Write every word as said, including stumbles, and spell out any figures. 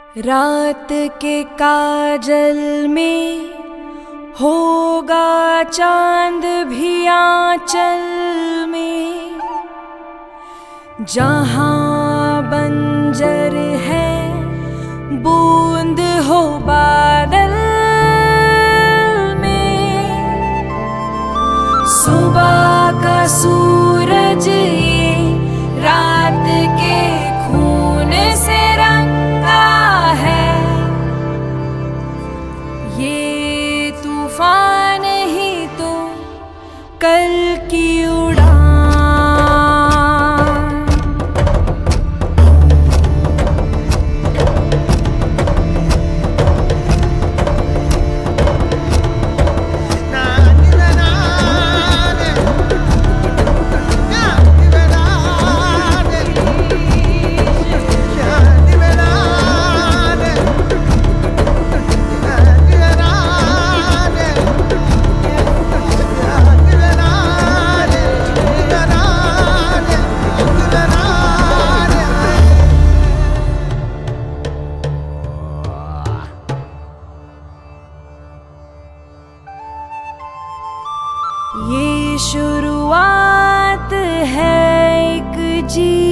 रात के काजल में होगा चांद भी आंचल में, जहां बंजर है बूंद हो बादल में। सुबह का सूरज ये रात के खून से रंगा है, ये तूफान ही तो कल की उड़ान। ये शुरुआत है एक जी